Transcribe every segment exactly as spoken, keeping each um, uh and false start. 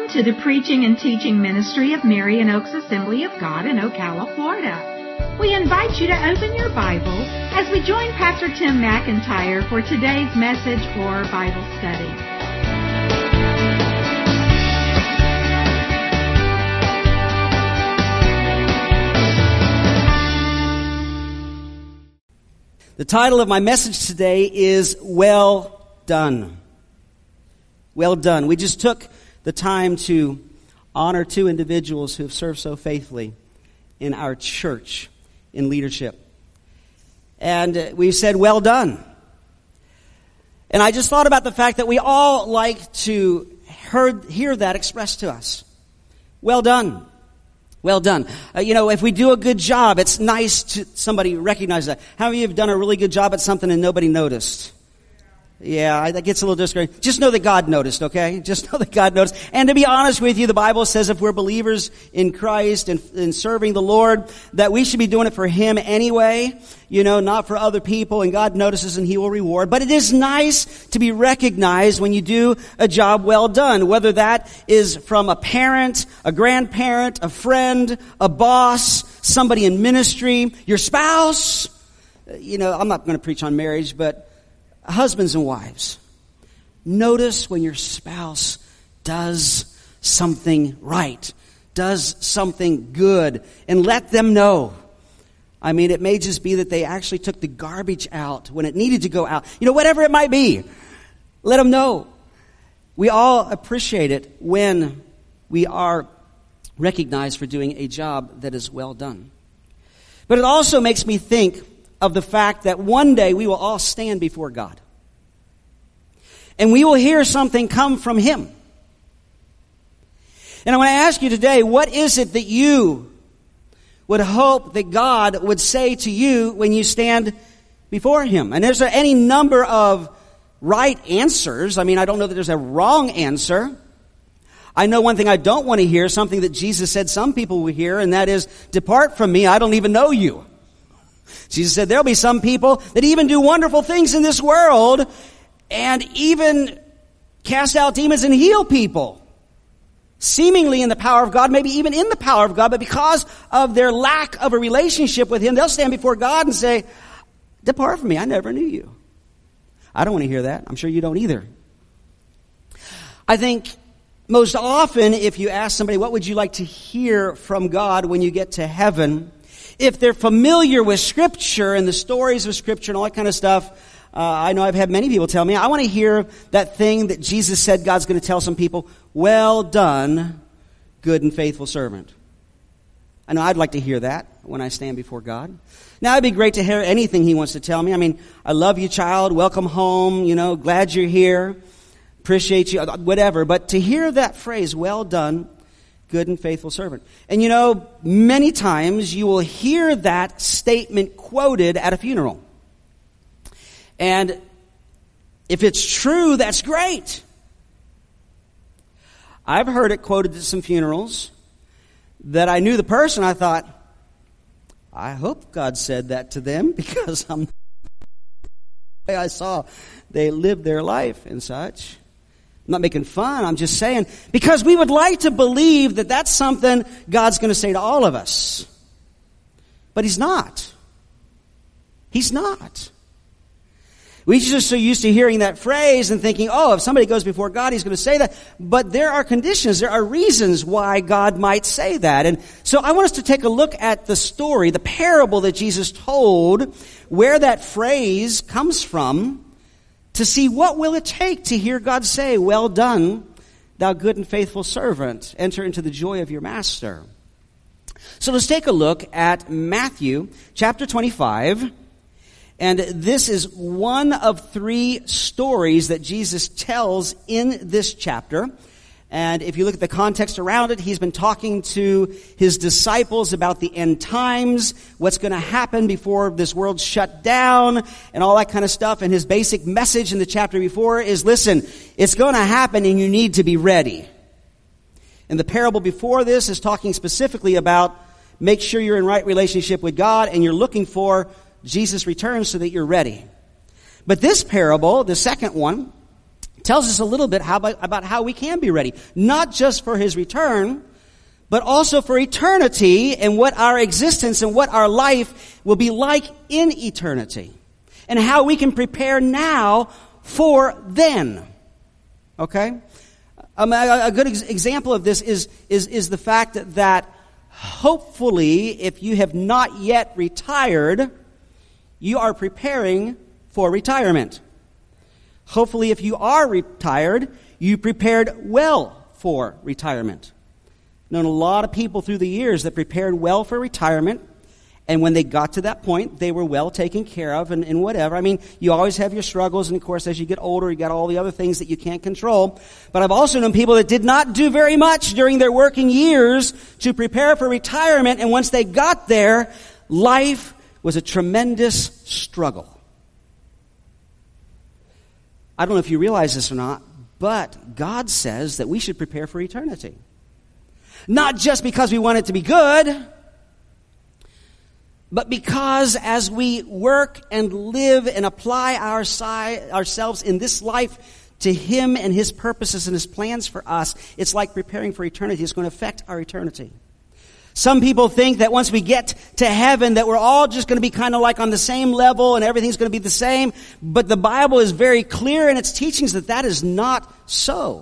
Welcome to the preaching and teaching ministry of Marion Oaks Assembly of God in Ocala, Florida. We invite you to open your Bible as we join Pastor Tim McIntyre for today's message or Bible study. The title of my message today is Well Done. Well done. We just took the time to honor two individuals who have served so faithfully in our church in leadership. And we said, well done. And I just thought about the fact that we all like to heard, hear that expressed to us. Well done. Well done. Uh, you know, if we do a good job, it's nice to somebody recognize that. How many of you have done a really good job at something and nobody noticed? Yeah, that gets a little discouraging. Just know that God noticed, okay? Just know that God noticed. And to be honest with you, the Bible says if we're believers in Christ and, and serving the Lord, that we should be doing it for Him anyway, you know, not for other people, and God notices and He will reward. But it is nice to be recognized when you do a job well done, whether that is from a parent, a grandparent, a friend, a boss, somebody in ministry, your spouse. You know, I'm not going to preach on marriage, but husbands and wives, notice when your spouse does something right, does something good, and let them know. I mean, it may just be that they actually took the garbage out when it needed to go out. You know, whatever it might be, let them know. We all appreciate it when we are recognized for doing a job that is well done. But it also makes me think of the fact that one day we will all stand before God. And we will hear something come from Him. And I want to ask you today, what is it that you would hope that God would say to you when you stand before Him? And there's any number of right answers. I mean, I don't know that there's a wrong answer. I know one thing I don't want to hear, something that Jesus said some people will hear, and that is, depart from me, I don't even know you. Jesus said there'll be some people that even do wonderful things in this world and even cast out demons and heal people, seemingly in the power of God, maybe even in the power of God, but because of their lack of a relationship with Him, they'll stand before God and say, depart from me, I never knew you. I don't want to hear that. I'm sure you don't either. I think most often if you ask somebody, what would you like to hear from God when you get to heaven? If they're familiar with Scripture and the stories of Scripture and all that kind of stuff, uh, I know I've had many people tell me, I want to hear that thing that Jesus said God's going to tell some people, well done, good and faithful servant. I know I'd like to hear that when I stand before God. Now, it'd be great to hear anything He wants to tell me. I mean, I love you, child, welcome home, you know, glad you're here, appreciate you, whatever. But to hear that phrase, well done, good and faithful servant. And you know, many times you will hear that statement quoted at a funeral. And if it's true, that's great. I've heard it quoted at some funerals that I knew the person. I thought, I hope God said that to them because I'm I saw they lived their life and such. I'm not making fun, I'm just saying, because we would like to believe that that's something God's going to say to all of us. But He's not. He's not. We just so used to hearing that phrase and thinking, oh, if somebody goes before God, He's going to say that. But there are conditions, there are reasons why God might say that. And so I want us to take a look at the story, the parable that Jesus told, where that phrase comes from, to see what will it take to hear God say, well done, thou good and faithful servant. Enter into the joy of your master. So let's take a look at Matthew chapter twenty-five. And this is one of three stories that Jesus tells in this chapter. And if you look at the context around it, He's been talking to His disciples about the end times, what's going to happen before this world's shut down, and all that kind of stuff. And His basic message in the chapter before is, listen, it's going to happen and you need to be ready. And the parable before this is talking specifically about make sure you're in right relationship with God and you're looking for Jesus returns so that you're ready. But this parable, the second one, tells us a little bit how about, about how we can be ready, not just for his return, but also for eternity and what our existence and what our life will be like in eternity, and how we can prepare now for then. Okay? Um, a, a good ex- example of this is, is, is the fact that, that hopefully, if you have not yet retired, you are preparing for retirement. Hopefully, if you are retired, you prepared well for retirement. I've known a lot of people through the years that prepared well for retirement, and when they got to that point, they were well taken care of and, and whatever. I mean, you always have your struggles, and of course, as you get older, you got all the other things that you can't control. But I've also known people that did not do very much during their working years to prepare for retirement, and once they got there, life was a tremendous struggle. I don't know if you realize this or not, but God says that we should prepare for eternity. Not just because we want it to be good, but because as we work and live and apply our si- ourselves in this life to Him and His purposes and His plans for us, it's like preparing for eternity. It's going to affect our eternity. Some people think that once we get to heaven that we're all just going to be kind of like on the same level and everything's going to be the same. But the Bible is very clear in its teachings that that is not so.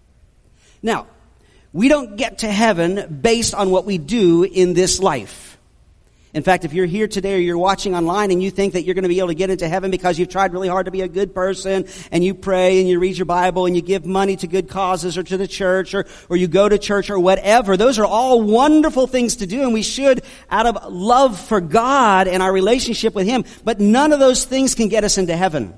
Now, we don't get to heaven based on what we do in this life. In fact, if you're here today or you're watching online and you think that you're going to be able to get into heaven because you've tried really hard to be a good person and you pray and you read your Bible and you give money to good causes or to the church or, or you go to church or whatever, those are all wonderful things to do, and we should out of love for God and our relationship with Him. But none of those things can get us into heaven.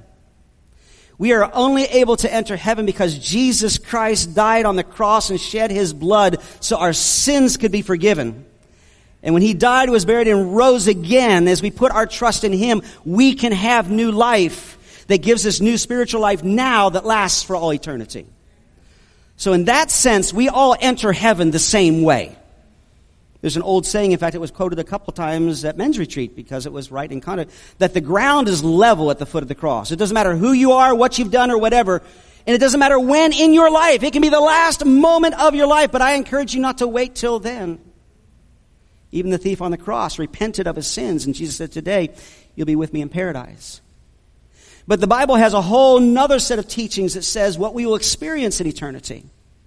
We are only able to enter heaven because Jesus Christ died on the cross and shed His blood so our sins could be forgiven. And when He died, was buried, and rose again, as we put our trust in Him, we can have new life that gives us new spiritual life now that lasts for all eternity. So in that sense, we all enter heaven the same way. There's an old saying, in fact, it was quoted a couple times at men's retreat because it was right in context, that the ground is level at the foot of the cross. It doesn't matter who you are, what you've done, or whatever. And it doesn't matter when in your life. It can be the last moment of your life, but I encourage you not to wait till then. Even the thief on the cross repented of his sins, and Jesus said, today you'll be with me in paradise. But the Bible has a whole nother set of teachings that says what we will experience in eternity.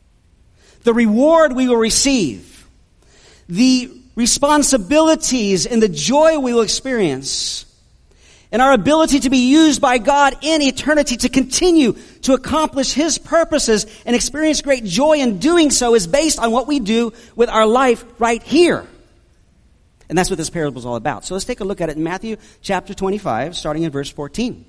The reward we will receive. The responsibilities and the joy we will experience. And our ability to be used by God in eternity to continue to accomplish His purposes and experience great joy in doing so is based on what we do with our life right here. And that's what this parable is all about. So let's take a look at it in Matthew chapter twenty-five, starting in verse fourteen.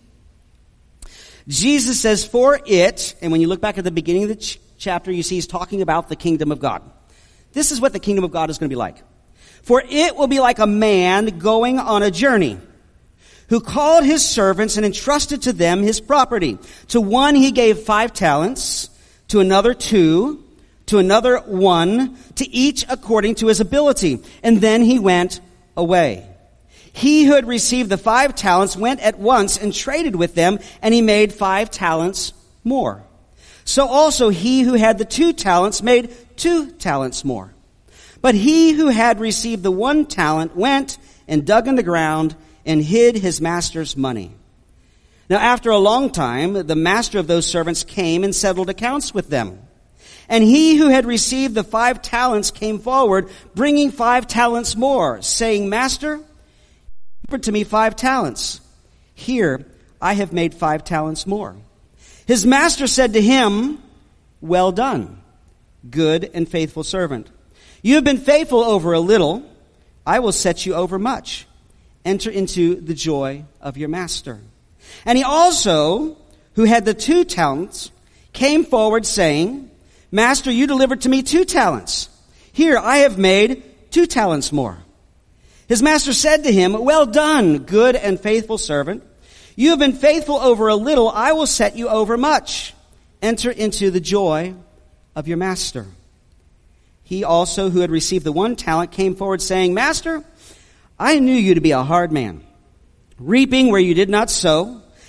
Jesus says, for it, and when you look back at the beginning of the ch- chapter, you see He's talking about the kingdom of God. This is what the kingdom of God is going to be like. For it will be like a man going on a journey, who called his servants and entrusted to them his property. To one he gave five talents, to another two, to another one, to each according to his ability. And then he went away. He who had received the five talents went at once and traded with them, and he made five talents more. So also he who had the two talents made two talents more. But he who had received the one talent went and dug in the ground and hid his master's money. Now after a long time, the master of those servants came and settled accounts with them. And he who had received the five talents came forward, bringing five talents more, saying, Master, give to me five talents. Here, I have made five talents more. His master said to him, well done, good and faithful servant. You have been faithful over a little. I will set you over much. Enter into the joy of your master. And he also, who had the two talents, came forward saying, Master, you delivered to me two talents. Here, I have made two talents more. His master said to him, well done, good and faithful servant. You have been faithful over a little. I will set you over much. Enter into the joy of your master. He also, who had received the one talent, came forward saying, Master, I knew you to be a hard man, reaping where you did not sow,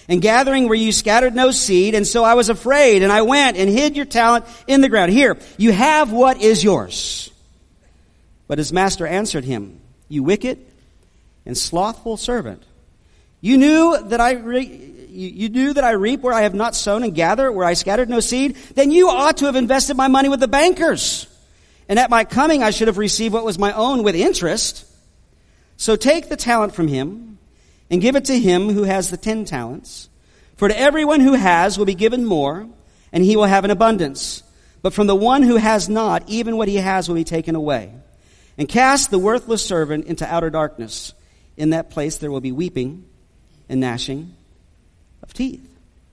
And gathering where you scattered no seed, and so I was afraid, and I went and hid your talent in the ground. Here, you have what is yours. But his master answered him, you wicked and slothful servant. You knew that I re- you, you knew that I reap where I have not sown and gather where I scattered no seed. Then you ought to have invested my money with the bankers. And at my coming I should have received what was my own with interest. So take the talent from him and give it to him who has the ten talents. For to everyone who has will be given more, and he will have an abundance. But from the one who has not, even what he has will be taken away. And cast the worthless servant into outer darkness. In that place there will be weeping and gnashing of teeth.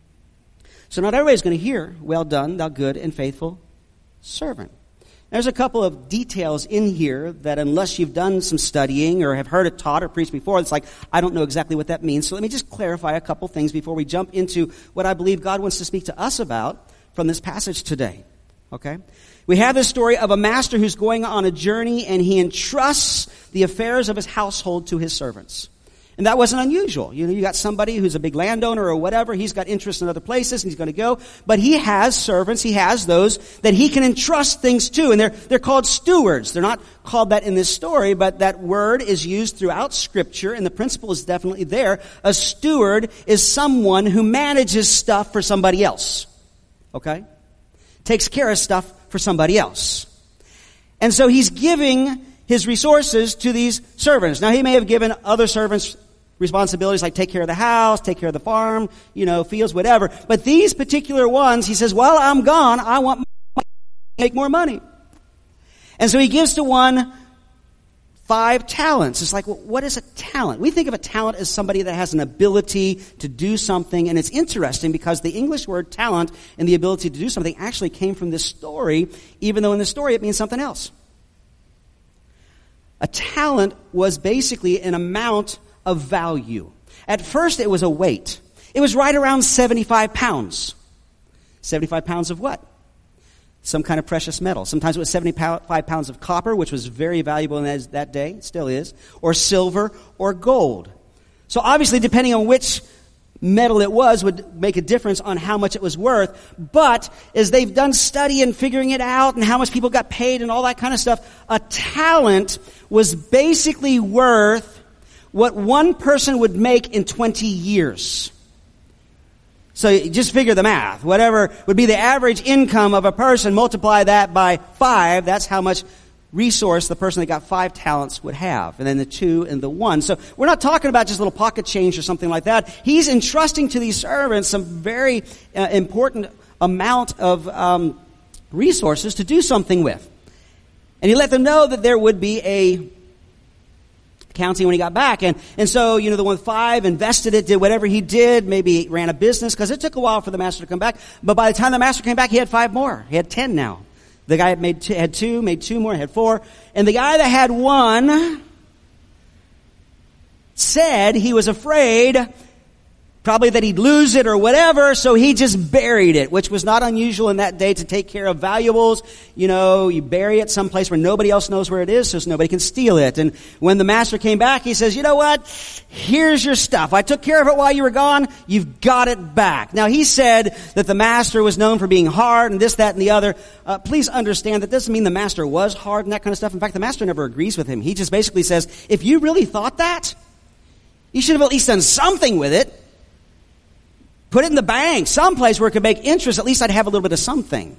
So not everybody's going to hear, well done, thou good and faithful servant. There's a couple of details in here that unless you've done some studying or have heard it taught or preached before, it's like, I don't know exactly what that means. So let me just clarify a couple things before we jump into what I believe God wants to speak to us about from this passage today. Okay? We have this story of a master who's going on a journey and he entrusts the affairs of his household to his servants. And that wasn't unusual. You know, you got somebody who's a big landowner or whatever. He's got interest in other places and he's going to go. But he has servants. He has those that he can entrust things to. And they're, they're called stewards. They're not called that in this story, but that word is used throughout Scripture and the principle is definitely there. A steward is someone who manages stuff for somebody else. Okay? Takes care of stuff for somebody else. And so he's giving his resources to these servants. Now, he may have given other servants responsibilities like take care of the house, take care of the farm, you know, fields, whatever. But these particular ones, he says, while I'm gone, I want to make more money. And so he gives to one five talents. It's like, well, what is a talent? We think of a talent as somebody that has an ability to do something. And it's interesting because the English word talent and the ability to do something actually came from this story, even though in the story it means something else. A talent was basically an amount of value. At first it was a weight. It was right around seventy-five pounds. seventy-five pounds of what? Some kind of precious metal. Sometimes it was seventy-five pounds of copper, which was very valuable in that, that day. It still is. Or silver or gold. So obviously, depending on which metal it was would make a difference on how much it was worth. But as they've done study and figuring it out and how much people got paid and all that kind of stuff, a talent was basically worth what one person would make in twenty years. So you just figure the math. Whatever would be the average income of a person, multiply that by five, that's how much resource the person that got five talents would have. And then the two and the one. So we're not talking about just a little pocket change or something like that. He's entrusting to these servants some very uh, important amount of um, resources to do something with. And he let them know that there would be a counting when he got back. And, and so, you know, the one with five invested it, did whatever he did, maybe ran a business, because it took a while for the master to come back. But by the time the master came back, he had five more. He had ten now. The guy had, made two, had two, made two more, had four. And the guy that had one said he was afraid probably that he'd lose it or whatever, so he just buried it, which was not unusual in that day to take care of valuables. You know, you bury it someplace where nobody else knows where it is, so nobody can steal it. And when the master came back, he says, you know what? Here's your stuff. I took care of it while you were gone. You've got it back. Now, he said that the master was known for being hard and this, that, and the other. Uh, please understand that doesn't mean the master was hard and that kind of stuff. In fact, the master never agrees with him. He just basically says, if you really thought that, you should have at least done something with it. Put it in the bank, someplace where it could make interest. At least I'd have a little bit of something.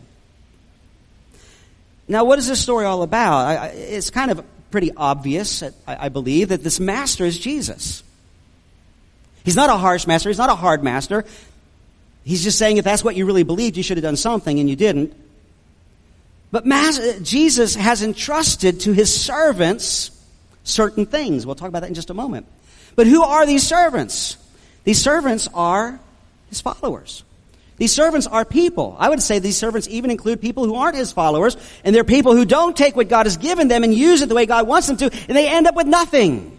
Now, what is this story all about? I, it's kind of pretty obvious, I, I believe, that this master is Jesus. He's not a harsh master. He's not a hard master. He's just saying if that's what you really believed, you should have done something, and you didn't. But Mas- Jesus has entrusted to his servants certain things. We'll talk about that in just a moment. But who are these servants? These servants are his followers. These servants are people. I would say these servants even include people who aren't his followers, and they're people who don't take what God has given them and use it the way God wants them to, and they end up with nothing.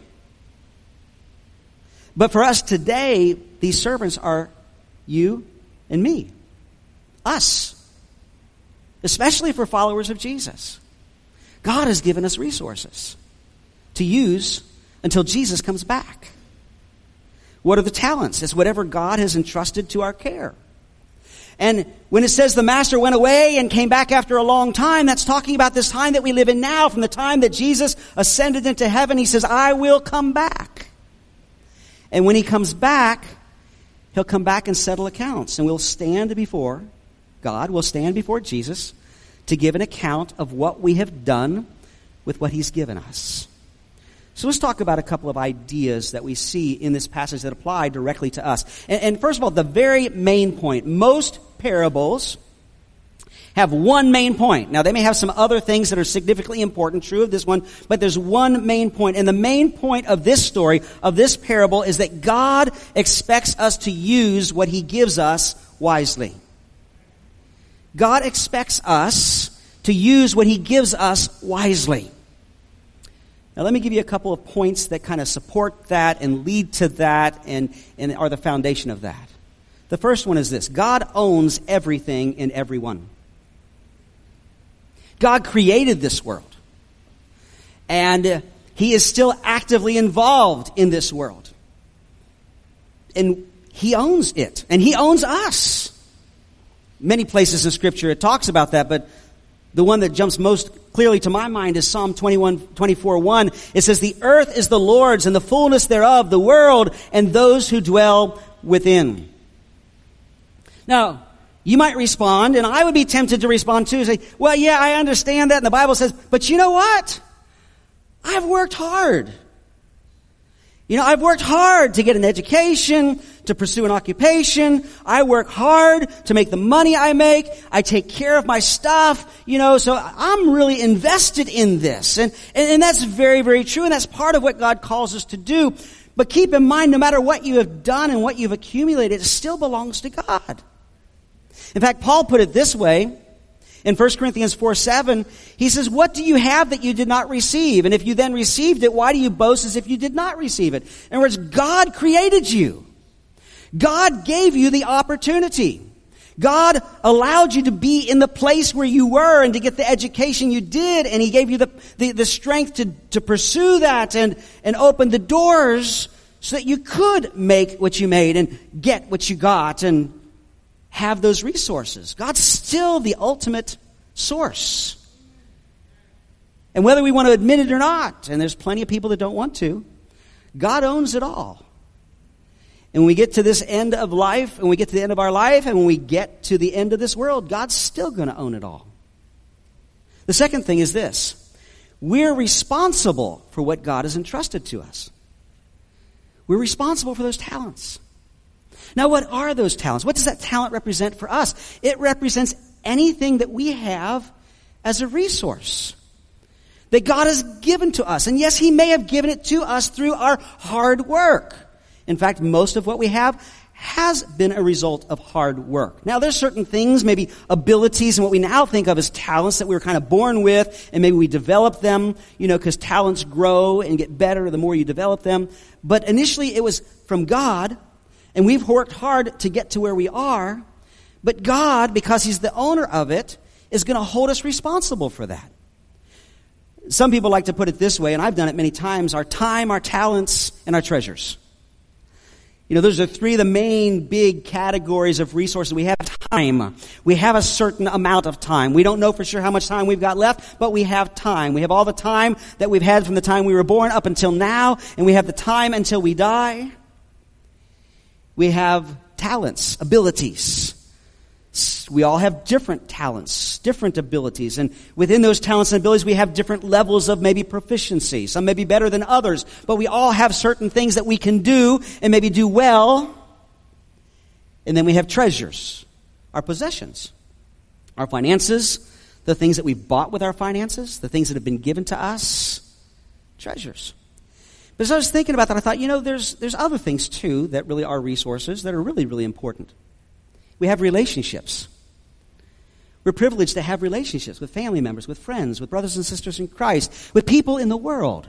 But for us today, these servants are you and me. Us. Especially for followers of Jesus. God has given us resources to use until Jesus comes back. What are the talents? It's whatever God has entrusted to our care. And when it says the master went away and came back after a long time, that's talking about this time that we live in now, from the time that Jesus ascended into heaven. He says, I will come back. And when he comes back, he'll come back and settle accounts. And we'll stand before God, we'll stand before Jesus to give an account of what we have done with what he's given us. So let's talk about a couple of ideas that we see in this passage that apply directly to us. And, and first of all, the very main point. Most parables have one main point. Now, they may have some other things that are significantly important, true of this one, but there's one main point. And the main point of this story, of this parable, is that God expects us to use what he gives us wisely. God expects us to use what he gives us wisely. Now, let me give you a couple of points that kind of support that and lead to that and, and are the foundation of that. The first one is this. God owns everything and everyone. God created this world. And he is still actively involved in this world. And he owns it. And he owns us. Many places in Scripture it talks about that, but the one that jumps most clearly to my mind is Psalm twenty-one, twenty-four, one. It says, the earth is the Lord's and the fullness thereof, the world and those who dwell within. Now, you might respond, and I would be tempted to respond too, and say, well, yeah, I understand that, and the Bible says, but you know what? I've worked hard. You know, I've worked hard to get an education, to pursue an occupation. I work hard to make the money I make. I take care of my stuff, you know, so I'm really invested in this. And, and, and that's very, very true, and that's part of what God calls us to do. But keep in mind, no matter what you have done and what you've accumulated, it still belongs to God. In fact, Paul put it this way. In First Corinthians four seven, he says, what do you have that you did not receive? And if you then received it, why do you boast as if you did not receive it? In other words, God created you. God gave you the opportunity. God allowed you to be in the place where you were and to get the education you did, and he gave you the, the, the strength to, to pursue that and, and open the doors so that you could make what you made and get what you got and have those resources. God's still the ultimate source. And whether we want to admit it or not, and there's plenty of people that don't want to, God owns it all. And when we get to this end of life, and we get to the end of our life, and when we get to the end of this world, God's still going to own it all. The second thing is this. We're responsible for what God has entrusted to us. We're responsible for those talents. Now, what are those talents? What does that talent represent for us? It represents anything that we have as a resource that God has given to us. And yes, he may have given it to us through our hard work. In fact, most of what we have has been a result of hard work. Now, there's certain things, maybe abilities, and what we now think of as talents that we were kind of born with, and maybe we develop them, you know, because talents grow and get better the more you develop them. But initially, it was from God. And we've worked hard to get to where we are, but God, because he's the owner of it, is going to hold us responsible for that. Some people like to put it this way, and I've done it many times, our time, our talents, and our treasures. You know, those are three of the main big categories of resources. We have time. We have a certain amount of time. We don't know for sure how much time we've got left, but we have time. We have all the time that we've had from the time we were born up until now, and we have the time until we die. We have talents, abilities. We all have different talents, different abilities. And within those talents and abilities, we have different levels of maybe proficiency. Some may be better than others. But we all have certain things that we can do and maybe do well. And then we have treasures, our possessions, our finances, the things that we've bought with our finances, the things that have been given to us, treasures. But as I was thinking about that, I thought, you know, there's there's other things, too, that really are resources that are really, really important. We have relationships. We're privileged to have relationships with family members, with friends, with brothers and sisters in Christ, with people in the world.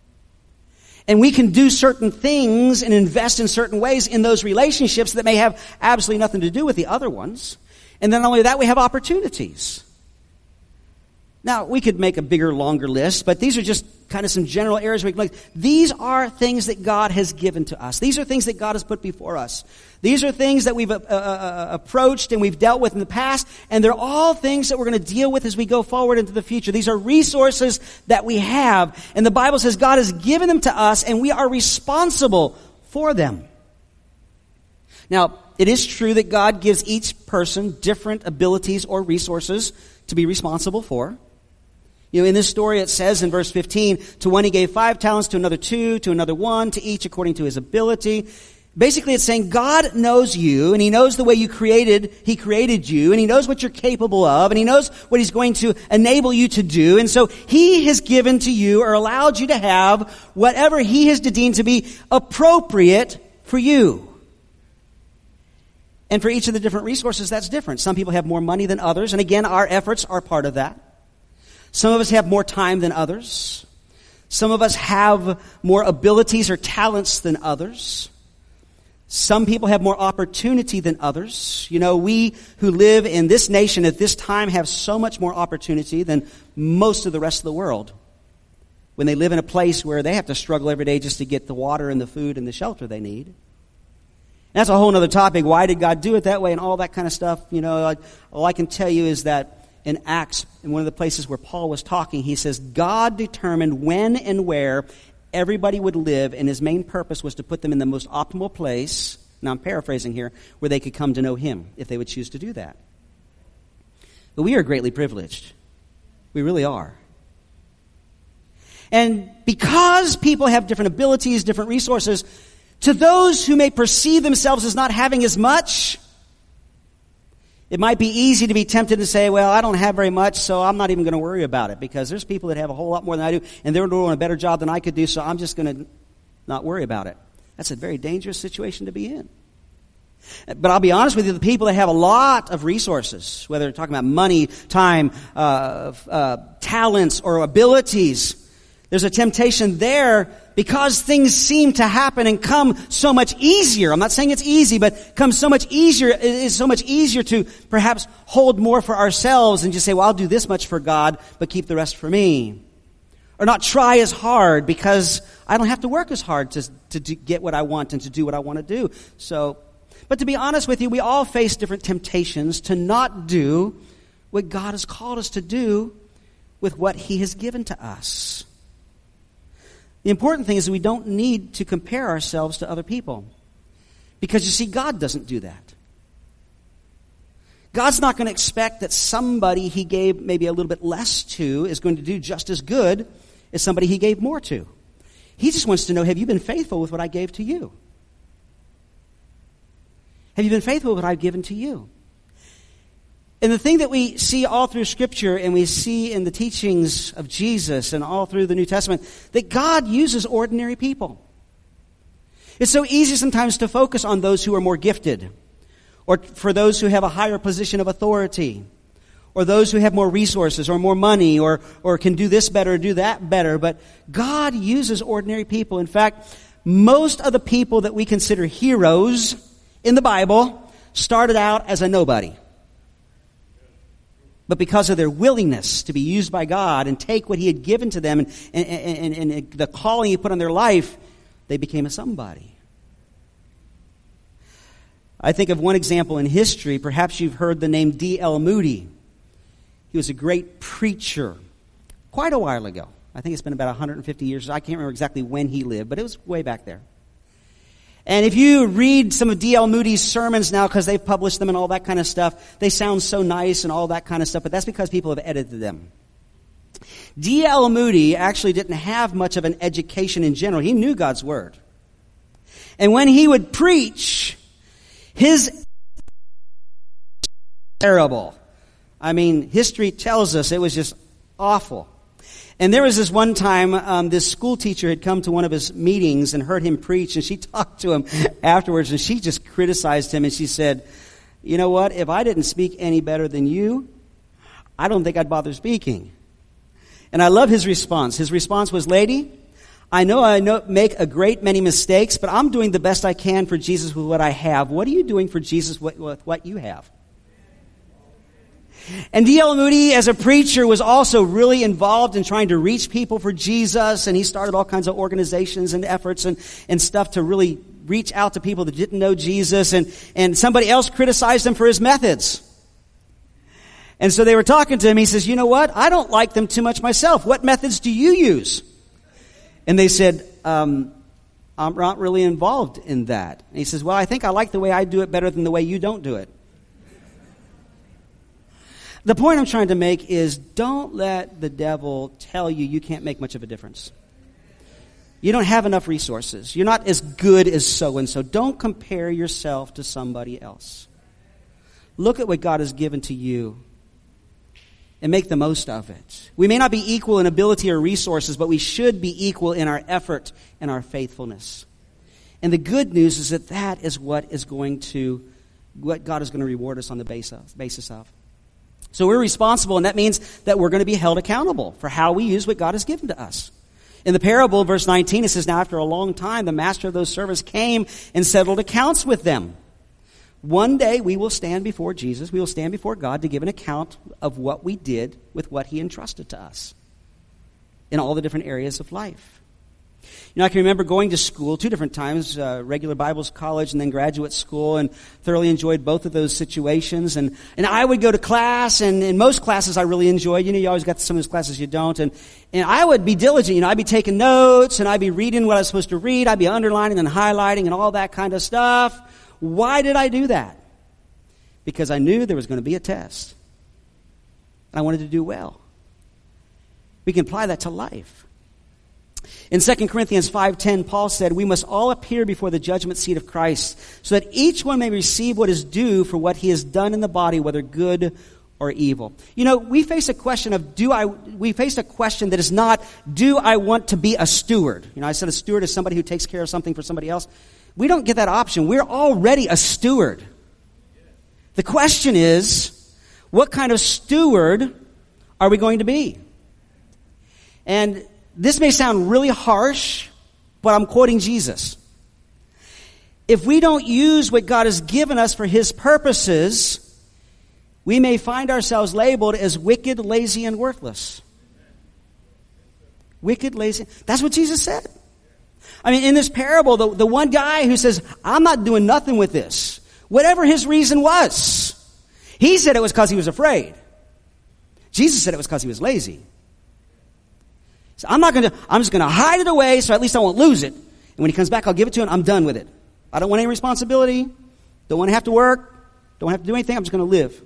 And we can do certain things and invest in certain ways in those relationships that may have absolutely nothing to do with the other ones. And then not only that, we have opportunities. Now, we could make a bigger, longer list, but these are just kind of some general areas we can look. These are things that God has given to us. These are things that God has put before us. These are things that we've uh, uh, approached and we've dealt with in the past, and they're all things that we're going to deal with as we go forward into the future. These are resources that we have, and the Bible says God has given them to us, and we are responsible for them. Now, it is true that God gives each person different abilities or resources to be responsible for. You know, in this story it says in verse fifteen, to one he gave five talents, to another two, to another one, to each according to his ability. Basically it's saying God knows you, and he knows the way you created, he created you, and he knows what you're capable of, and he knows what he's going to enable you to do. And so he has given to you or allowed you to have whatever he has deemed to be appropriate for you. And for each of the different resources, that's different. Some people have more money than others, and again, our efforts are part of that. Some of us have more time than others. Some of us have more abilities or talents than others. Some people have more opportunity than others. You know, we who live in this nation at this time have so much more opportunity than most of the rest of the world. When they live in a place where they have to struggle every day just to get the water and the food and the shelter they need. That's a whole other topic. Why did God do it that way and all that kind of stuff? You know, all I can tell you is that in Acts, in one of the places where Paul was talking, he says, God determined when and where everybody would live, and his main purpose was to put them in the most optimal place, now I'm paraphrasing here, where they could come to know him, if they would choose to do that. But we are greatly privileged. We really are. And because people have different abilities, different resources, to those who may perceive themselves as not having as much, it might be easy to be tempted to say, well, I don't have very much, so I'm not even going to worry about it, because there's people that have a whole lot more than I do, and they're doing a better job than I could do, so I'm just going to not worry about it. That's a very dangerous situation to be in. But I'll be honest with you, the people that have a lot of resources, whether they're talking about money, time, uh, uh, talents, or abilities, there's a temptation there because things seem to happen and come so much easier. I'm not saying it's easy, but comes so much easier. It is so much easier to perhaps hold more for ourselves and just say, well, I'll do this much for God, but keep the rest for me. Or not try as hard because I don't have to work as hard to, to do, get what I want and to do what I want to do. So, but to be honest with you, we all face different temptations to not do what God has called us to do with what he has given to us. The important thing is that we don't need to compare ourselves to other people. Because you see, God doesn't do that. God's not going to expect that somebody he gave maybe a little bit less to is going to do just as good as somebody he gave more to. He just wants to know, have you been faithful with what I gave to you? Have you been faithful with what I've given to you? And the thing that we see all through Scripture and we see in the teachings of Jesus and all through the New Testament, that God uses ordinary people. It's so easy sometimes to focus on those who are more gifted, or for those who have a higher position of authority, or those who have more resources or more money, or, or can do this better or do that better. But God uses ordinary people. In fact, most of the people that we consider heroes in the Bible started out as a nobody. But because of their willingness to be used by God and take what he had given to them and, and, and, and the calling he put on their life, they became a somebody. I think of one example in history. Perhaps you've heard the name D L Moody. He was a great preacher quite a while ago. I think it's been about one hundred fifty years. I can't remember exactly when he lived, but it was way back there. And if you read some of D L Moody's sermons now, because they've published them and all that kind of stuff, they sound so nice and all that kind of stuff, but that's because people have edited them. D L Moody actually didn't have much of an education in general. He knew God's Word. And when he would preach, his terrible. I mean, history tells us it was just awful. And there was this one time, um, this school teacher had come to one of his meetings and heard him preach, and she talked to him afterwards, and she just criticized him, and she said, you know what, if I didn't speak any better than you, I don't think I'd bother speaking. And I love his response. His response was, lady, I know I know, make a great many mistakes, but I'm doing the best I can for Jesus with what I have. What are you doing for Jesus with, with what you have? And D L Moody, as a preacher, was also really involved in trying to reach people for Jesus, and he started all kinds of organizations and efforts and, and stuff to really reach out to people that didn't know Jesus, and, and somebody else criticized him for his methods. And so they were talking to him. He says, you know what? I don't like them too much myself. What methods do you use? And they said, um, I'm not really involved in that. And he says, well, I think I like the way I do it better than the way you don't do it. The point I'm trying to make is don't let the devil tell you you can't make much of a difference. You don't have enough resources. You're not as good as so-and-so. Don't compare yourself to somebody else. Look at what God has given to you and make the most of it. We may not be equal in ability or resources, but we should be equal in our effort and our faithfulness. And the good news is that that is what is going to, what God is going to reward us on the basis of. So we're responsible, and that means that we're going to be held accountable for how we use what God has given to us. In the parable, verse nineteen, it says, now after a long time, the master of those servants came and settled accounts with them. One day we will stand before Jesus. We will stand before God to give an account of what we did with what he entrusted to us in all the different areas of life. You know, I can remember going to school two different times, uh, regular Bible college and then graduate school, and thoroughly enjoyed both of those situations. And, and I would go to class, and in most classes I really enjoyed. You know, you always got some of those classes you don't. And, and I would be diligent. You know, I'd be taking notes, and I'd be reading what I was supposed to read. I'd be underlining and highlighting and all that kind of stuff. Why did I do that? Because I knew there was going to be a test. And I wanted to do well. We can apply that to life. In Second Corinthians five ten, Paul said, we must all appear before the judgment seat of Christ, so that each one may receive what is due for what he has done in the body, whether good or evil. You know, we face a question of, do I, we face a question that is not, do I want to be a steward? You know, I said a steward is somebody who takes care of something for somebody else. We don't get that option. We're already a steward. The question is, what kind of steward are we going to be? And this may sound really harsh, but I'm quoting Jesus. If we don't use what God has given us for his purposes, we may find ourselves labeled as wicked, lazy, and worthless. Wicked, lazy. That's what Jesus said. I mean, in this parable, the, the one guy who says, I'm not doing nothing with this, whatever his reason was, he said it was because he was afraid. Jesus said it was because he was lazy. So I'm not going to, I'm just going to hide it away so at least I won't lose it. And when he comes back, I'll give it to him. I'm done with it. I don't want any responsibility. Don't want to have to work. Don't have to do anything. I'm just going to live.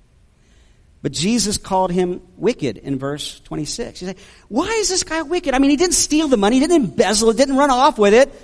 But Jesus called him wicked in verse twenty-six. He said, why is this guy wicked? I mean, he didn't steal the money. He didn't embezzle it. Didn't run off with it.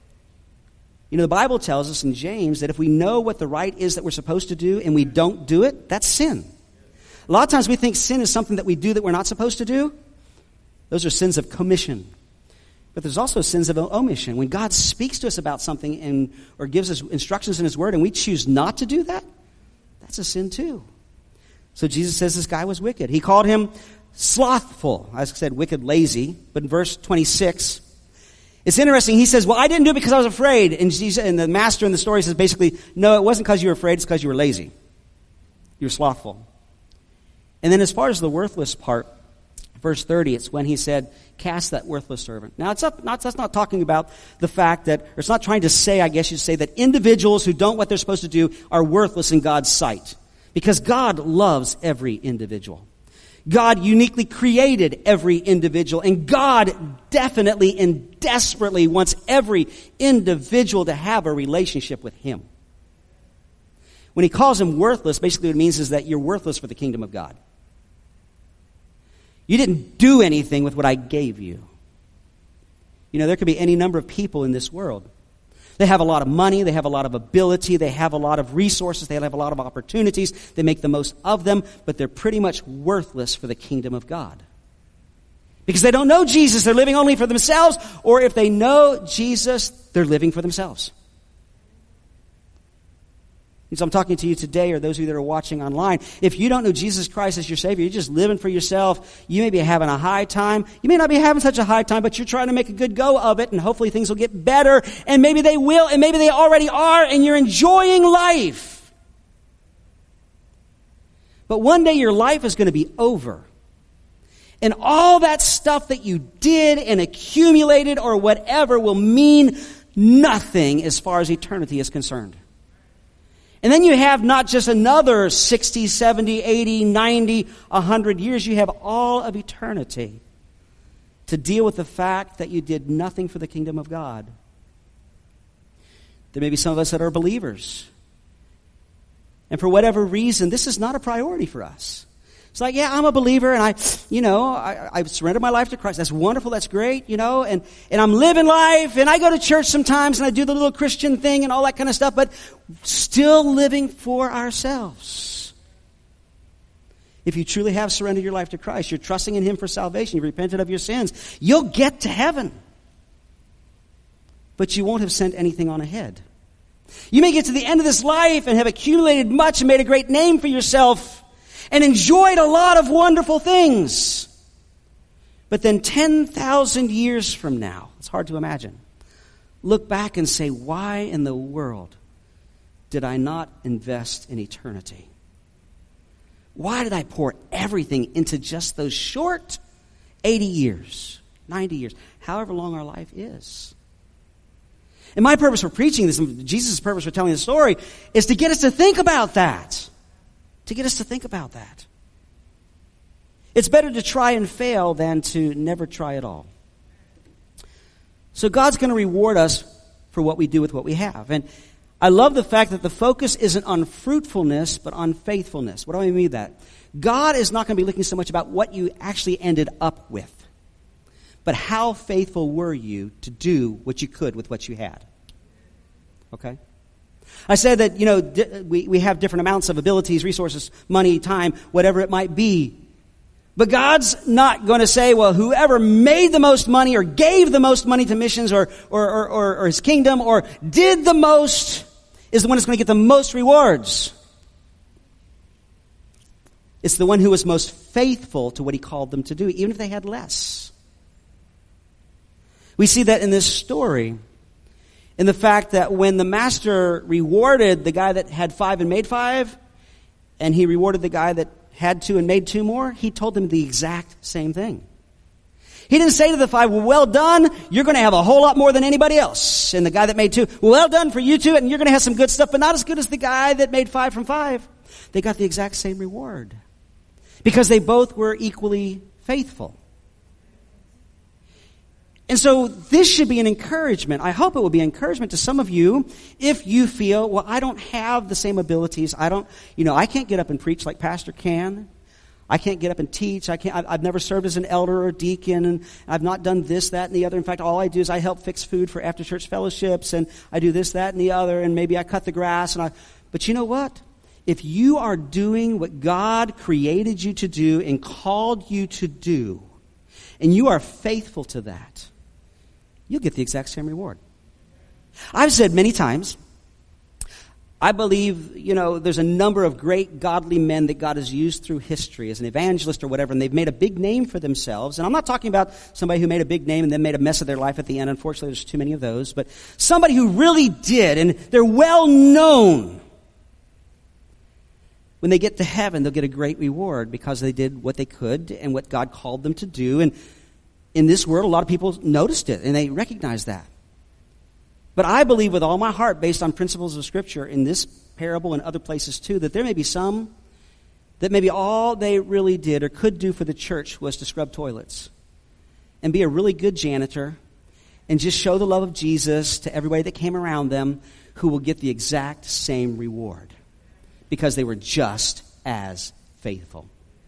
You know, the Bible tells us in James that if we know what the right is that we're supposed to do and we don't do it, that's sin. A lot of times we think sin is something that we do that we're not supposed to do. Those are sins of commission. But there's also sins of omission. When God speaks to us about something and or gives us instructions in his word and we choose not to do that, that's a sin too. So Jesus says this guy was wicked. He called him slothful. As I said, wicked, lazy. But in verse twenty-six, it's interesting. He says, well, I didn't do it because I was afraid. And, Jesus, and the master in the story says basically, no, it wasn't because you were afraid. It's because you were lazy. You were slothful. And then as far as the worthless part, verse thirty, it's when he said, cast that worthless servant. Now, it's not, not, that's not talking about the fact that, or it's not trying to say, I guess you'd say, that individuals who don't what they're supposed to do are worthless in God's sight. Because God loves every individual. God uniquely created every individual. And God definitely and desperately wants every individual to have a relationship with him. When he calls him worthless, basically what it means is that you're worthless for the kingdom of God. You didn't do anything with what I gave you. You know, there could be any number of people in this world. They have a lot of money, they have a lot of ability, they have a lot of resources, they have a lot of opportunities, they make the most of them, but they're pretty much worthless for the kingdom of God. Because they don't know Jesus, they're living only for themselves, or if they know Jesus, they're living for themselves. And so I'm talking to you today, or those of you that are watching online. If you don't know Jesus Christ as your Savior, you're just living for yourself. You may be having a high time. You may not be having such a high time, but you're trying to make a good go of it, and hopefully things will get better. And maybe they will, and maybe they already are, and you're enjoying life. But one day your life is going to be over. And all that stuff that you did and accumulated or whatever will mean nothing as far as eternity is concerned. And then you have not just another sixty, seventy, eighty, ninety, one hundred years. You have all of eternity to deal with the fact that you did nothing for the kingdom of God. There may be some of us that are believers. And for whatever reason, this is not a priority for us. It's like, yeah, I'm a believer, and I, you know, I, I've surrendered my life to Christ. That's wonderful. That's great, you know, and, and I'm living life, and I go to church sometimes, and I do the little Christian thing and all that kind of stuff, but still living for ourselves. If you truly have surrendered your life to Christ, you're trusting in Him for salvation, you've repented of your sins, you'll get to heaven. But you won't have sent anything on ahead. You may get to the end of this life and have accumulated much and made a great name for yourself and enjoyed a lot of wonderful things. But then ten thousand years from now, it's hard to imagine, look back and say, why in the world did I not invest in eternity? Why did I pour everything into just those short eighty years, ninety years, however long our life is? And my purpose for preaching this, and Jesus' purpose for telling the story, is to get us to think about that. To get us to think about that. It's better to try and fail than to never try at all. So God's going to reward us for what we do with what we have. And I love the fact that the focus isn't on fruitfulness, but on faithfulness. What do I mean by that? God is not going to be looking so much about what you actually ended up with, but how faithful were you to do what you could with what you had? Okay? I said that, you know, di- we, we have different amounts of abilities, resources, money, time, whatever it might be. But God's not going to say, well, whoever made the most money or gave the most money to missions or, or, or, or, or His kingdom or did the most is the one that's going to get the most rewards. It's the one who was most faithful to what He called them to do, even if they had less. We see that in this story, in the fact that when the master rewarded the guy that had five and made five, and he rewarded the guy that had two and made two more, he told them the exact same thing. He didn't say to the five, well, well done, you're going to have a whole lot more than anybody else. And the guy that made two, well, well done for you two, and you're going to have some good stuff, but not as good as the guy that made five from five. They got the exact same reward because they both were equally faithful. And so this should be an encouragement. I hope it will be an encouragement to some of you if you feel, well, I don't have the same abilities. I don't, you know, I can't get up and preach like Pastor can. I can't get up and teach. I can't, I've never served as an elder or a deacon, and I've not done this, that, and the other. In fact, all I do is I help fix food for after-church fellowships, and I do this, that, and the other, and maybe I cut the grass. And I. But you know what? If you are doing what God created you to do and called you to do, and you are faithful to that, you'll get the exact same reward. I've said many times, I believe, you know, there's a number of great godly men that God has used through history as an evangelist or whatever, and they've made a big name for themselves. And I'm not talking about somebody who made a big name and then made a mess of their life at the end. Unfortunately, there's too many of those. But somebody who really did, and they're well known. When they get to heaven, they'll get a great reward because they did what they could and what God called them to do. And in this world, a lot of people noticed it, and they recognized that. But I believe with all my heart, based on principles of Scripture, in this parable and other places too, that there may be some that maybe all they really did or could do for the church was to scrub toilets and be a really good janitor and just show the love of Jesus to everybody that came around them, who will get the exact same reward because they were just as faithful.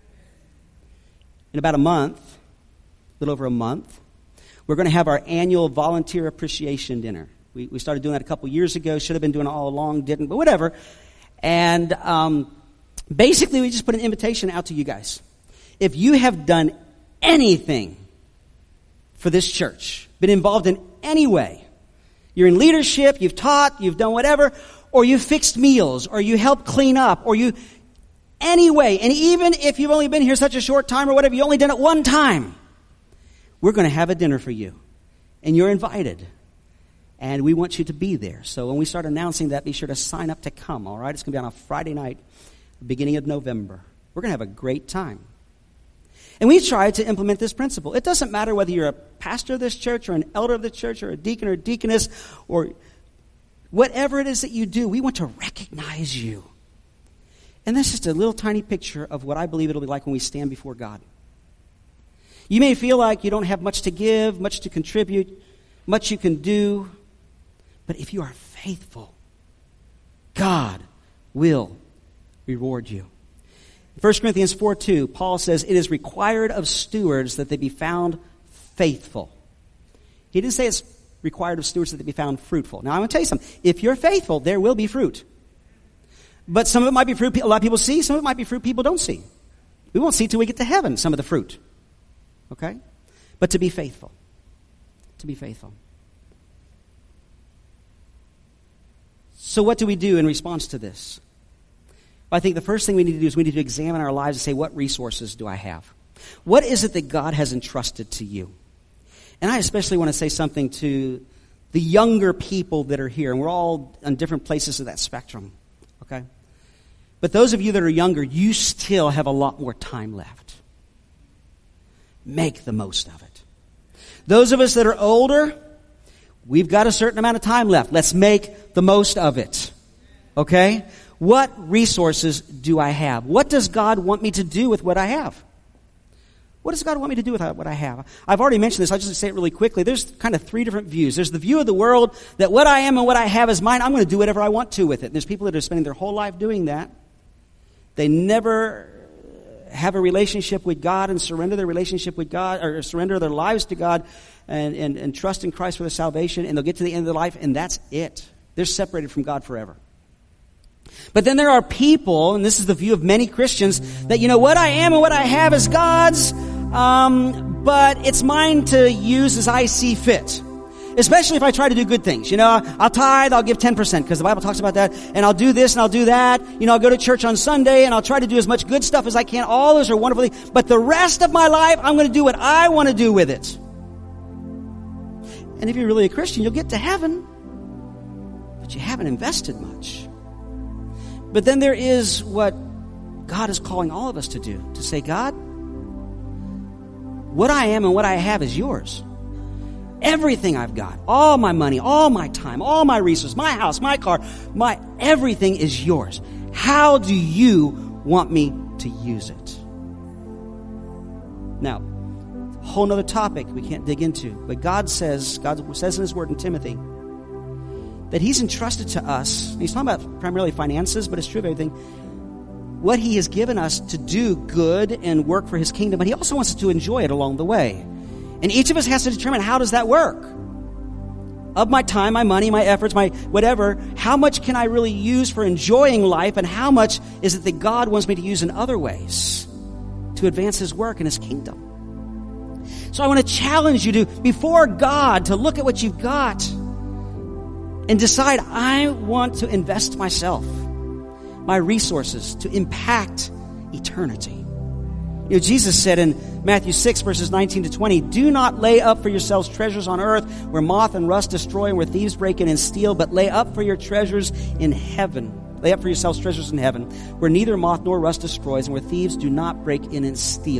In about a month, a little over a month, we're going to have our annual volunteer appreciation dinner. We, we started doing that a couple years ago. Should have been doing it all along, didn't, but whatever. And um, basically, we just put an invitation out to you guys. If you have done anything for this church, been involved in any way, you're in leadership, you've taught, you've done whatever, or you fixed meals, or you helped clean up, or you, any way, and even if you've only been here such a short time or whatever, you only done it one time, we're going to have a dinner for you, and you're invited, and we want you to be there. So when we start announcing that, be sure to sign up to come, all right? It's going to be on a Friday night, beginning of November. We're going to have a great time. And we try to implement this principle. It doesn't matter whether you're a pastor of this church or an elder of the church or a deacon or a deaconess or whatever it is that you do, we want to recognize you. And this is just a little tiny picture of what I believe it'll be like when we stand before God. You may feel like you don't have much to give, much to contribute, much you can do. But if you are faithful, God will reward you. First Corinthians four two, Paul says, it is required of stewards that they be found faithful. He didn't say it's required of stewards that they be found fruitful. Now, I'm going to tell you something. If you're faithful, there will be fruit. But some of it might be fruit a lot of people see. Some of it might be fruit people don't see. We won't see till we get to heaven some of the fruit. Okay? But to be faithful. To be faithful. So what do we do in response to this? I think the first thing we need to do is we need to examine our lives and say, what resources do I have? What is it that God has entrusted to you? And I especially want to say something to the younger people that are here. And we're all on different places of that spectrum. Okay? But those of you that are younger, you still have a lot more time left. Make the most of it. Those of us that are older, we've got a certain amount of time left. Let's make the most of it. Okay? What resources do I have? What does God want me to do with what I have? What does God want me to do with what I have? I've already mentioned this. I'll just say it really quickly. There's kind of three different views. There's the view of the world that what I am and what I have is mine. I'm going to do whatever I want to with it. And there's people that are spending their whole life doing that. They never have a relationship with God and surrender their relationship with God, or surrender their lives to God and, and, and trust in Christ for their salvation. And they'll get to the end of their life and that's it. They're separated from God forever. But then there are people, and this is the view of many Christians, that, you know, what I am and what I have is God's, um, but it's mine to use as I see fit. Especially if I try to do good things. You know, I'll tithe, I'll give ten percent, because the Bible talks about that, and I'll do this and I'll do that. You know, I'll go to church on Sunday, and I'll try to do as much good stuff as I can. All those are wonderful things. But the rest of my life, I'm going to do what I want to do with it. And if you're really a Christian, you'll get to heaven, but you haven't invested much. But then there is what God is calling all of us to do. To say, God, what I am and what I have is yours. Everything I've got, all my money, all my time, all my resources, my house, my car, my everything is yours. How do you want me to use it? Now, a whole other topic we can't dig into. But God says, God says in His Word in Timothy, that He's entrusted to us, and He's talking about primarily finances, but it's true of everything, what He has given us to do good and work for His kingdom, but He also wants us to enjoy it along the way. And each of us has to determine, how does that work? Of my time, my money, my efforts, my whatever, how much can I really use for enjoying life, and how much is it that God wants me to use in other ways to advance His work and His kingdom? So I want to challenge you to, before God, to look at what you've got and decide, I want to invest myself, my resources, to impact eternity. You know, Jesus said in Matthew six, verses nineteen to twenty, do not lay up for yourselves treasures on earth where moth and rust destroy and where thieves break in and steal, but lay up for your treasures in heaven. Lay up for yourselves treasures in heaven where neither moth nor rust destroys and where thieves do not break in and steal.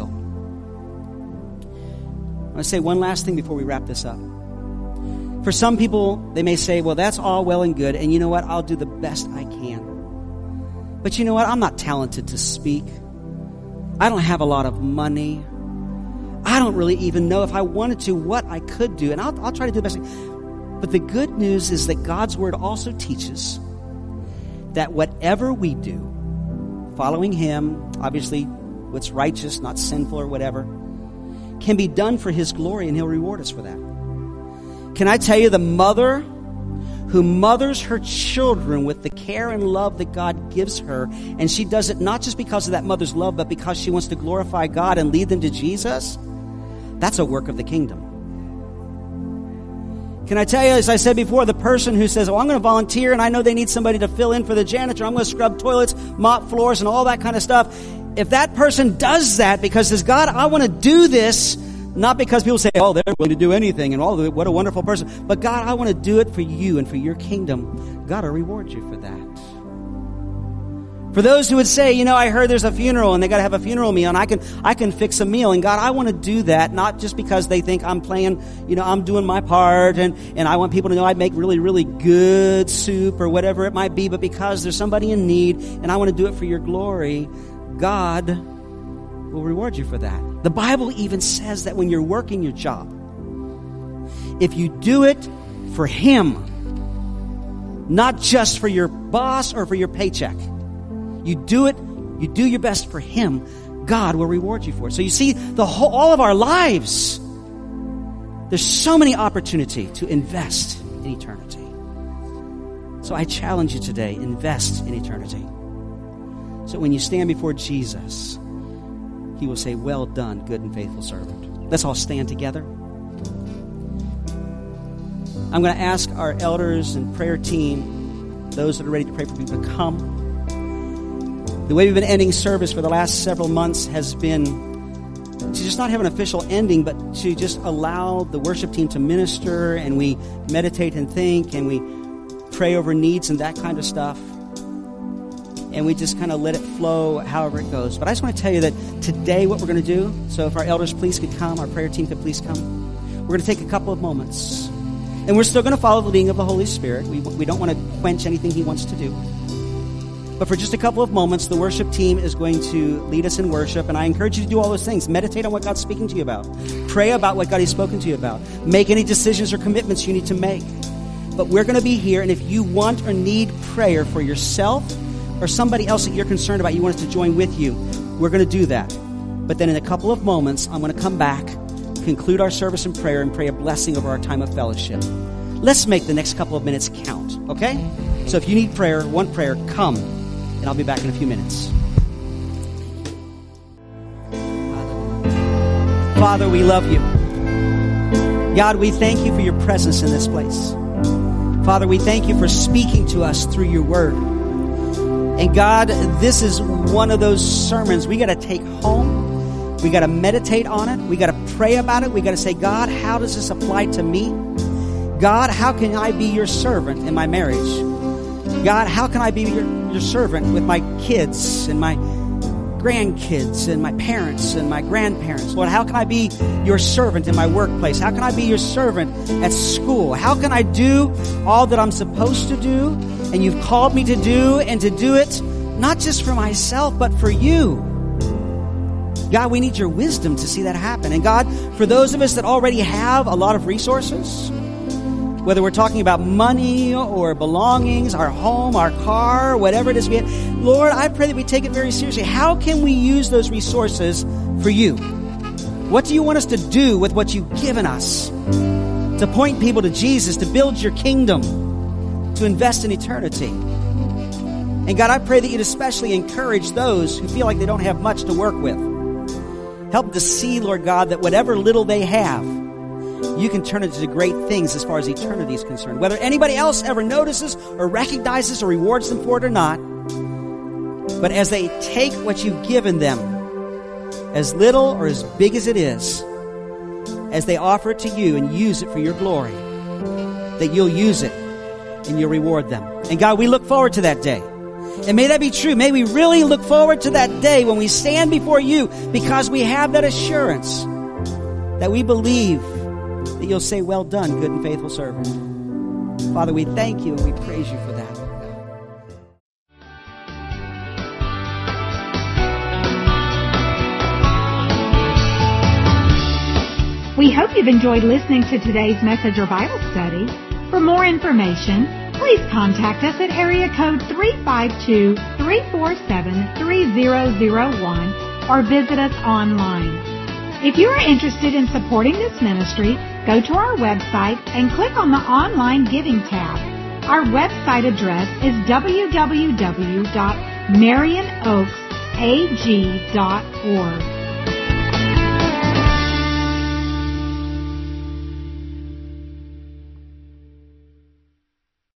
I want to say one last thing before we wrap this up. For some people, they may say, well, that's all well and good, and you know what? I'll do the best I can. But you know what? I'm not talented to speak. I don't have a lot of money. I don't really even know if I wanted to what I could do, and I'll, I'll try to do the best I can. But the good news is that God's Word also teaches that whatever we do, following Him, obviously what's righteous, not sinful or whatever, can be done for His glory, and He'll reward us for that. Can I tell you, the mother who mothers her children with the care and love that God gives her, and she does it not just because of that mother's love, but because she wants to glorify God and lead them to Jesus, that's a work of the kingdom. Can I tell you, as I said before, the person who says, oh, I'm going to volunteer, and I know they need somebody to fill in for the janitor, I'm going to scrub toilets, mop floors, and all that kind of stuff. If that person does that because says, God, I want to do this, not because people say, oh, they're willing to do anything, and oh, what a wonderful person. But God, I want to do it for you and for your kingdom. God will reward you for that. For those who would say, you know, I heard there's a funeral and they got to have a funeral meal and I can I can fix a meal. And God, I want to do that, not just because they think I'm playing, you know, I'm doing my part and, and I want people to know I make really, really good soup or whatever it might be, but because there's somebody in need and I want to do it for your glory, God will reward you for that. The Bible even says that when you're working your job, if you do it for Him, not just for your boss or for your paycheck, you do it, you do your best for Him, God will reward you for it. So you see, the whole, all of our lives, there's so many opportunity to invest in eternity. So I challenge you today, invest in eternity. So when you stand before Jesus, He will say, well done, good and faithful servant. Let's all stand together. I'm going to ask our elders and prayer team, those that are ready to pray for people, to come. The way we've been ending service for the last several months has been to just not have an official ending, but to just allow the worship team to minister, and we meditate and think, and we pray over needs and that kind of stuff. And we just kind of let it flow however it goes. But I just want to tell you that today what we're going to do, so if our elders please could come, our prayer team could please come, we're going to take a couple of moments. And we're still going to follow the leading of the Holy Spirit. We, we don't want to quench anything He wants to do. But for just a couple of moments, the worship team is going to lead us in worship. And I encourage you to do all those things. Meditate on what God's speaking to you about. Pray about what God has spoken to you about. Make any decisions or commitments you need to make. But we're going to be here, and if you want or need prayer for yourself or somebody else that you're concerned about, you want us to join with you, we're going to do that. But then in a couple of moments, I'm going to come back, conclude our service in prayer, and pray a blessing over our time of fellowship. Let's make the next couple of minutes count, okay? So if you need prayer, want prayer, come. And I'll be back in a few minutes. Father, we love you. God, we thank you for your presence in this place. Father, we thank you for speaking to us through your word. And God, this is one of those sermons we got to take home. We got to meditate on it. We got to pray about it. We got to say, God, how does this apply to me? God, how can I be your servant in my marriage? God, how can I be your, your servant with my kids and my grandkids and my parents and my grandparents? Lord, how can I be your servant in my workplace? How can I be your servant at school? How can I do all that I'm supposed to do and you've called me to do, and to do it not just for myself, but for you? God, we need your wisdom to see that happen. And God, for those of us that already have a lot of resources, whether we're talking about money or belongings, our home, our car, whatever it is we have, Lord, I pray that we take it very seriously. How can we use those resources for you? What do you want us to do with what you've given us? To point people to Jesus, to build your kingdom, to invest in eternity. And God, I pray that you'd especially encourage those who feel like they don't have much to work with. Help them to see, Lord God, that whatever little they have, you can turn it into great things as far as eternity is concerned. Whether anybody else ever notices or recognizes or rewards them for it or not, but as they take what you've given them, as little or as big as it is, as they offer it to you and use it for your glory, that you'll use it and you'll reward them. And God, we look forward to that day. And may that be true. May we really look forward to that day when we stand before you, because we have that assurance that we believe that you'll say, well done, good and faithful servant. Father, we thank you and we praise you for that. We hope you've enjoyed listening to today's message or Bible study. For more information, please contact us at area code three five two, three four seven, three zero zero one or visit us online. If you are interested in supporting this ministry, go to our website and click on the Online Giving tab. Our website address is w w w dot marion oaks a g dot org.